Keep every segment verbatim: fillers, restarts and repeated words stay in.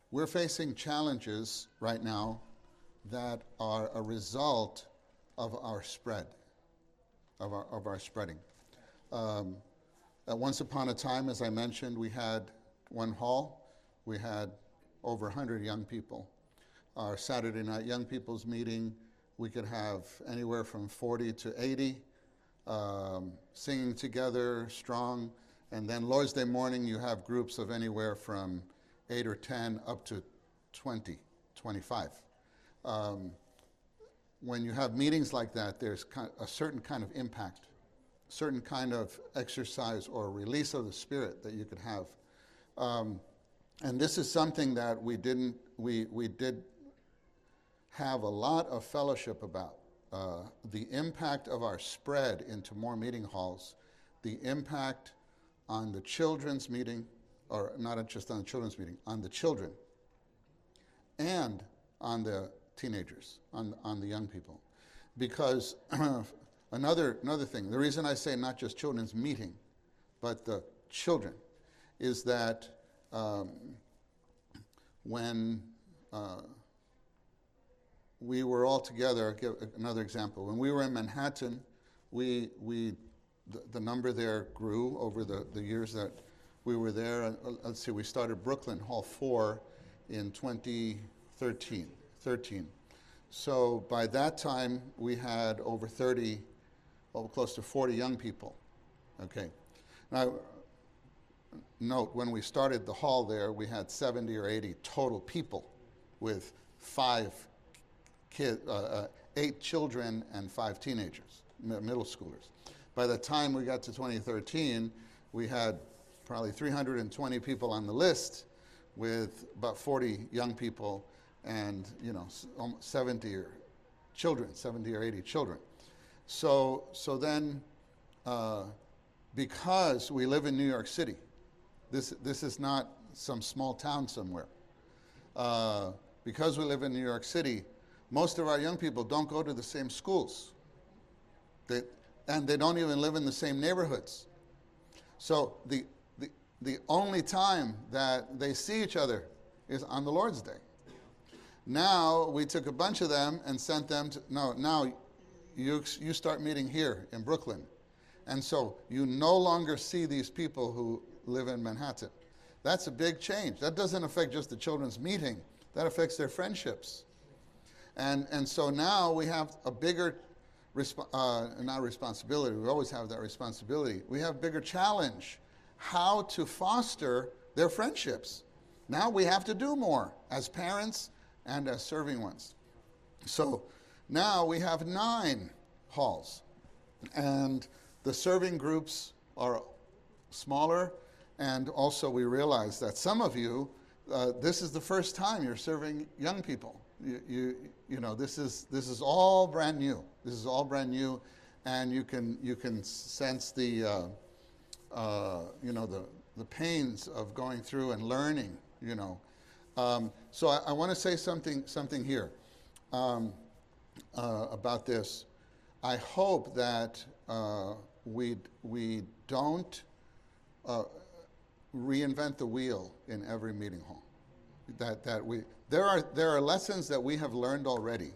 we're facing challenges right now that are a result of our spread, of our, of our spreading. Um, uh, once upon a time, as I mentioned, we had one hall. We had over one hundred young people. Our Saturday night young people's meeting, we could have anywhere from forty to eighty um, singing together, strong. And then Lord's Day morning, you have groups of anywhere from eight or ten up to twenty, twenty-five. Um, when you have meetings like that, there's a certain kind of impact, certain kind of exercise or release of the Spirit that you could have. Um, and this is something that we didn't, we, we did have a lot of fellowship about. Uh, the impact of our spread into more meeting halls, the impact on the children's meeting, or not just on the children's meeting, on the children, and on the teenagers, on, on the young people. Because another, another thing, the reason I say not just children's meeting, but the children, is that um, when uh, we were all together, I'll give another example. When we were in Manhattan, we, we the, the number there grew over the, the years that we were there. Uh, let's see, we started Brooklyn Hall four in twenty thirteen. thirteen. So by that time, we had over thirty, oh, close to forty young people. Okay. Now, note, when we started the hall there, we had seventy or eighty total people with five kids, uh, uh, eight children and five teenagers, middle schoolers. By the time we got to twenty thirteen, we had probably three hundred twenty people on the list with about forty young people and, you know, seventy or children, seventy or eighty children. So, so then, uh, because we live in New York City, this, this is not some small town somewhere. Uh, because we live in New York City, most of our young people don't go to the same schools. They, and they don't even live in the same neighborhoods. So the, the, the only time that they see each other is on the Lord's Day. Now, we took a bunch of them and sent them to, no, now you, you start meeting here in Brooklyn. And so you no longer see these people who live in Manhattan. That's a big change. That doesn't affect just the children's meeting. That affects their friendships. And, and so now we have a bigger, resp- uh, not responsibility, we always have that responsibility. We have a bigger challenge, how to foster their friendships. Now we have to do more as parents and as serving ones. So now we have nine halls. And the serving groups are smaller. And also we realize that some of you, uh, this is the first time you're serving young people. You, you, you know, this is this is all brand new. This is all brand new, and you can you can sense the, uh, uh, you know, the the pains of going through and learning. You know, um, so I, I want to say something something here um, uh, about this. I hope that uh, we we don't uh, reinvent the wheel in every meeting hall. That that we there are there are lessons that we have learned already.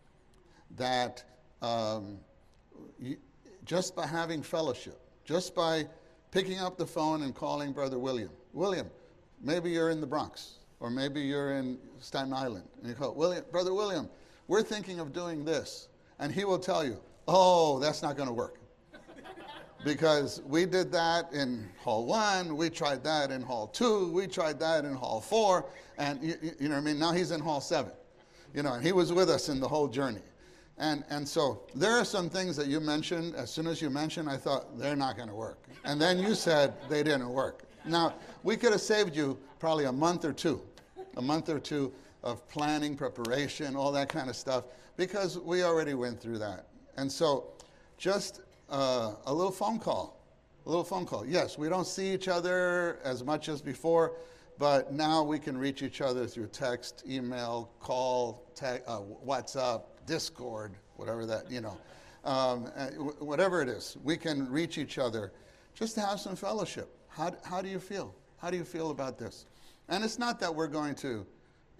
That um, you, just by having fellowship, just by picking up the phone and calling Brother William, William, maybe you're in the Bronx or maybe you're in Staten Island, and you call William, Brother William, we're thinking of doing this, and he will tell you, oh, that's not going to work. Because we did that in hall one, we tried that in hall two, we tried that in hall four, and you, you know what I mean? Now he's in hall seven, you know, and he was with us in the whole journey. And and so there are some things that you mentioned. As soon as you mentioned, I thought, they're not going to work. And then you said they didn't work. Now, we could have saved you probably a month or two, a month or two of planning, preparation, all that kind of stuff, because we already went through that. And so just Uh, a little phone call, a little phone call. Yes, we don't see each other as much as before, but now we can reach each other through text, email, call, te- uh, WhatsApp, Discord, whatever that, you know, um, uh, whatever it is. We can reach each other just to have some fellowship. How, how do you feel? How do you feel about this? And it's not that we're going to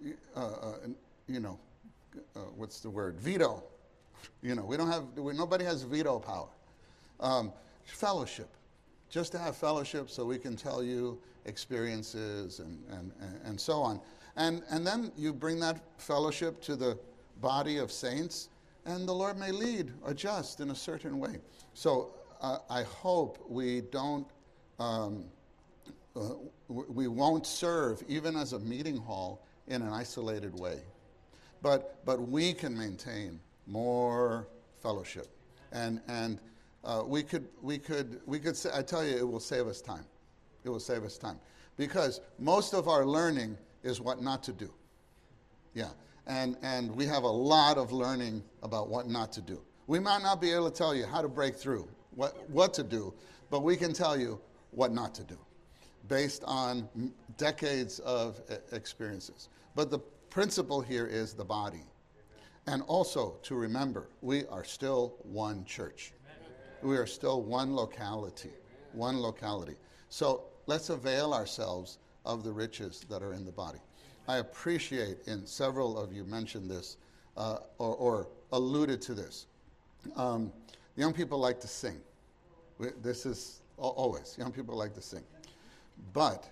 uh, uh, you know, uh, what's the word? Veto. You know, we don't have, we, nobody has veto power. Um, fellowship. Just to have fellowship so we can tell you experiences and, and, and so on. And, and then you bring that fellowship to the body of saints, and the Lord may lead, adjust in a certain way. So uh, I hope we don't, um, uh, we won't serve even as a meeting hall in an isolated way. But, but we can maintain more fellowship. And, and uh, we could, we could, we could say, I tell you, it will save us time. It will save us time. Because most of our learning is what not to do. Yeah. And, and we have a lot of learning about what not to do. We might not be able to tell you how to break through, what, what to do, but we can tell you what not to do based on decades of experiences. But the principle here is the body. And also to remember, we are still one church. We are still one locality, one locality. So let's avail ourselves of the riches that are in the body. I appreciate, and several of you mentioned this uh, or, or alluded to this. Um, young people like to sing. We, this is always, young people like to sing. But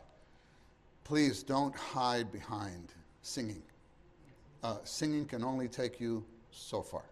please don't hide behind singing. Uh, singing can only take you so far.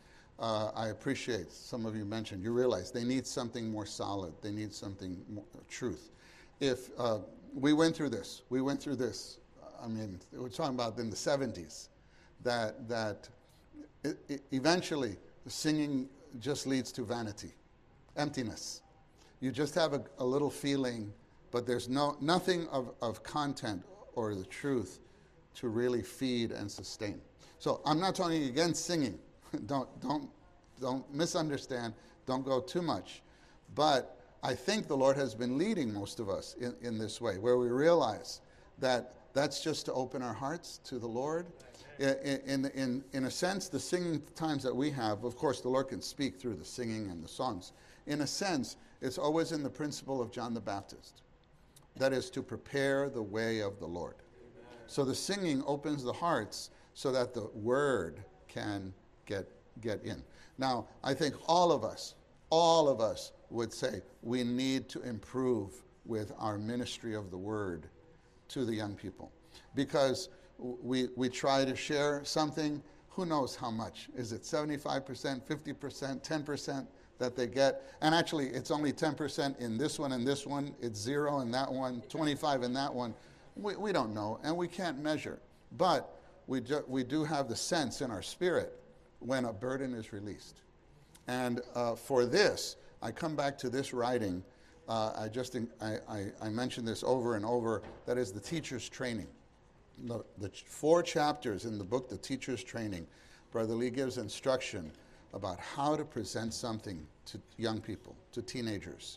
Uh, I appreciate, some of you mentioned, you realize they need something more solid. They need something more truth. If uh, we went through this, we went through this, I mean, we're talking about in the seventies, that, that it, it eventually singing just leads to vanity, emptiness. You just have a, a little feeling, but there's no nothing of, of content or the truth to really feed and sustain. So I'm not talking against singing. don't, don't, don't misunderstand. Don't go too much. But I think the Lord has been leading most of us in, in this way, where we realize that that's just to open our hearts to the Lord. In, in, in, in a sense, the singing times that we have, of course, the Lord can speak through the singing and the songs. In a sense, it's always in the principle of John the Baptist. That is to prepare the way of the Lord. So the singing opens the hearts so that the word can get, get in. Now, I think all of us, all of us would say we need to improve with our ministry of the word to the young people. Because we, we try to share something, who knows how much? Is it seventy-five percent, fifty percent, ten percent that they get? And actually, it's only ten percent in this one and this one. It's zero in that one, twenty-five in that one. We, we don't know, and we can't measure. But we do, we do have the sense in our spirit when a burden is released. And uh, for this, I come back to this writing. Uh, I just I, I, I mentioned this over and over. That is the teacher's training. The, the four chapters in the book, The Teacher's Training, Brother Lee gives instruction about how to present something to young people, to teenagers,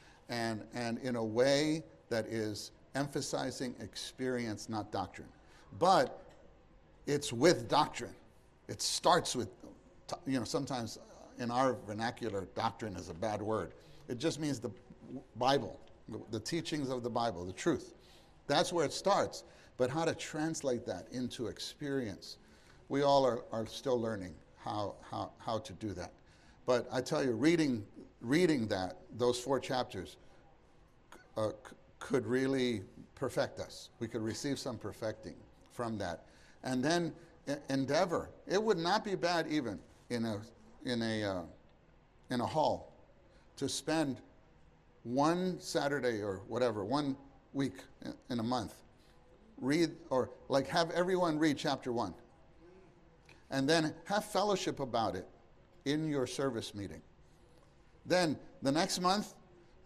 and and in a way that is emphasizing experience, not doctrine. But it's with doctrine. It starts with, you know, sometimes in our vernacular, doctrine is a bad word. It just means the Bible, the, the teachings of the Bible, the truth. That's where it starts. But how to translate that into experience, we all are, are still learning how, how, how to do that. But I tell you, reading, reading that, those four chapters, uh, c- could really perfect us. We could receive some perfecting from that. And then e- endeavor. It would not be bad even in a, in a, uh, in a hall to spend one Saturday or whatever, one week in, in a month, read, or like have everyone read chapter one. And then have fellowship about it in your service meeting. Then the next month,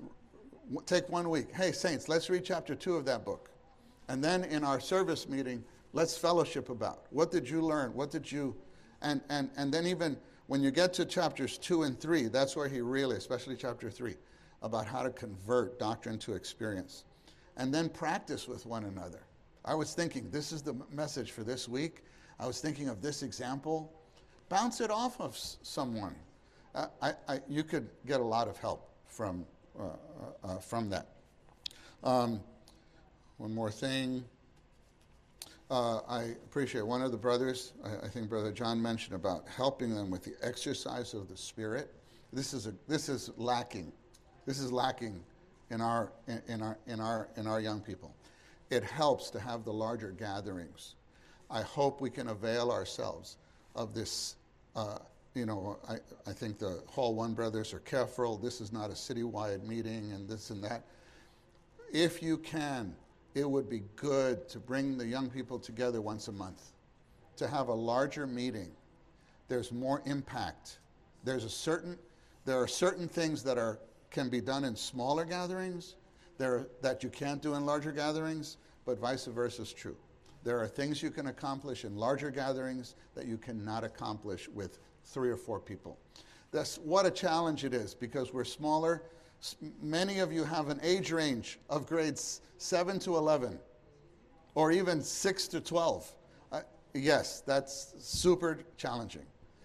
w- take one week. Hey, saints, let's read chapter two of that book. And then in our service meeting, let's fellowship about. What did you learn? What did you... And, and, and then even when you get to chapters two and three, that's where he really, especially chapter three, about how to convert doctrine to experience. And then practice with one another. I was thinking, this is the message for this week. I was thinking of this example. Bounce it off of s- someone. Uh, I, I, you could get a lot of help from, uh, uh, from that. Um, one more thing. Uh, I appreciate one of the brothers, I, I think Brother John mentioned about helping them with the exercise of the Spirit. This is a this is lacking. This is lacking in our in, in our in our in our young people. It helps to have the larger gatherings. I hope we can avail ourselves of this. Uh, you know, I, I think the Hall One brothers are careful. This is not a citywide meeting and this and that. If you can, it would be good to bring the young people together once a month, to have a larger meeting. There's more impact. There's a certain, there are certain things that are can be done in smaller gatherings, there that you can't do in larger gatherings, but vice versa is true. There are things you can accomplish in larger gatherings that you cannot accomplish with three or four people. That's what a challenge it is, because we're smaller. Many of you have an age range of grades seven to eleven, or even six to twelve. Uh, yes, that's super challenging.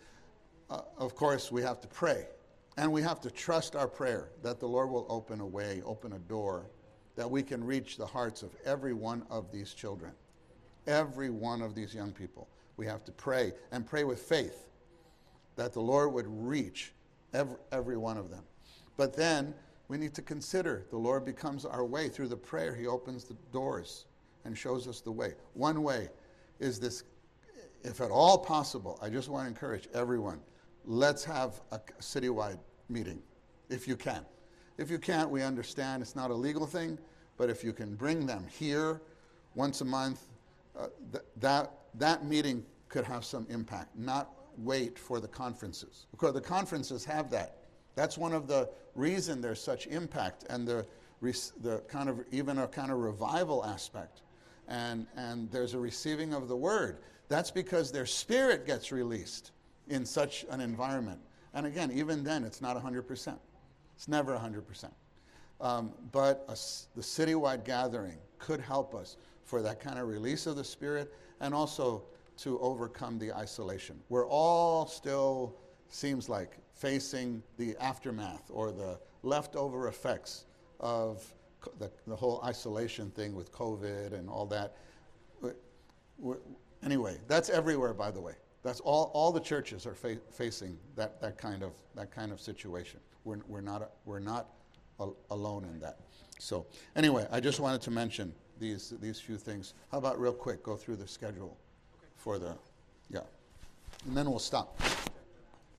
Uh, of course, we have to pray, and we have to trust our prayer that the Lord will open a way, open a door, that we can reach the hearts of every one of these children, every one of these young people. We have to pray, and pray with faith, that the Lord would reach every, every one of them. But then we need to consider the Lord becomes our way. Through the prayer, he opens the doors and shows us the way. One way is this, if at all possible, I just want to encourage everyone, let's have a citywide meeting, if you can. If you can't, we understand it's not a legal thing, but if you can bring them here once a month, uh, th- that, that meeting could have some impact, not wait for the conferences. Because the conferences have that. That's one of the reason there's such impact, and the the kind of even a kind of revival aspect, and and there's a receiving of the word. That's because their spirit gets released in such an environment. And again, even then, it's not one hundred percent. It's never one hundred percent. Um, but a, the citywide gathering could help us for that kind of release of the spirit, and also to overcome the isolation. We're all still, seems like, facing the aftermath or the leftover effects of the, the whole isolation thing with COVID and all that. We're, we're, anyway, that's everywhere, by the way. That's all. All the churches are fa- facing that, that kind of that kind of situation. We're we're not we're not al- alone in that. So anyway, I just wanted to mention these these few things. How about real quick go through the schedule for the yeah, and then we'll stop.